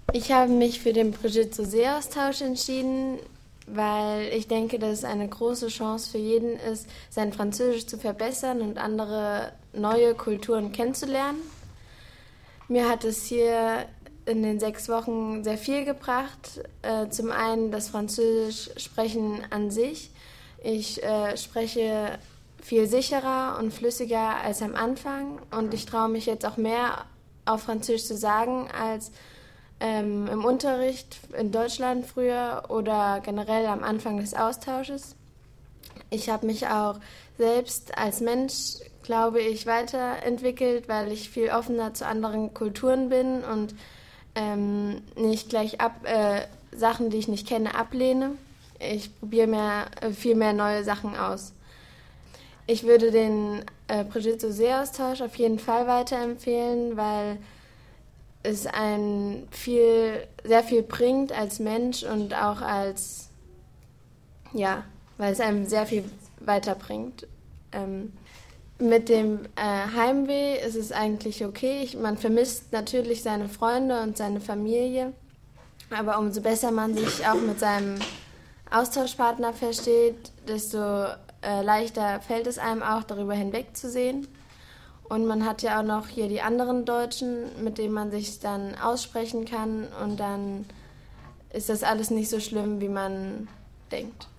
Ich habe mich für den Brigitte-Saussure-Austausch entschieden, weil ich denke, dass es eine große Chance für jeden ist, sein Französisch zu verbessern und andere neue Kulturen kennenzulernen. Mir hat es hier in den 6 Wochen sehr viel gebracht. Zum einen das Französisch sprechen an sich. Ich spreche viel sicherer und flüssiger als am Anfang und ich traue mich jetzt auch mehr auf Französisch zu sagen als im Unterricht in Deutschland früher oder generell am Anfang des Austausches. Ich habe mich auch selbst als Mensch, glaube ich, weiterentwickelt, weil ich viel offener zu anderen Kulturen bin und nicht gleich Sachen, die ich nicht kenne, ablehne. Ich probiere viel mehr neue Sachen aus. Ich würde den Brigitte-Saussure-Austausch auf jeden Fall weiterempfehlen, weil es sehr viel bringt als Mensch und auch weil es einem sehr viel weiterbringt. Mit dem Heimweh ist es eigentlich okay. Man vermisst natürlich seine Freunde und seine Familie, aber umso besser man sich auch mit seinem Austauschpartner versteht, desto leichter fällt es einem auch, darüber hinwegzusehen. Und man hat ja auch noch hier die anderen Deutschen, mit denen man sich dann aussprechen kann und dann ist das alles nicht so schlimm, wie man denkt.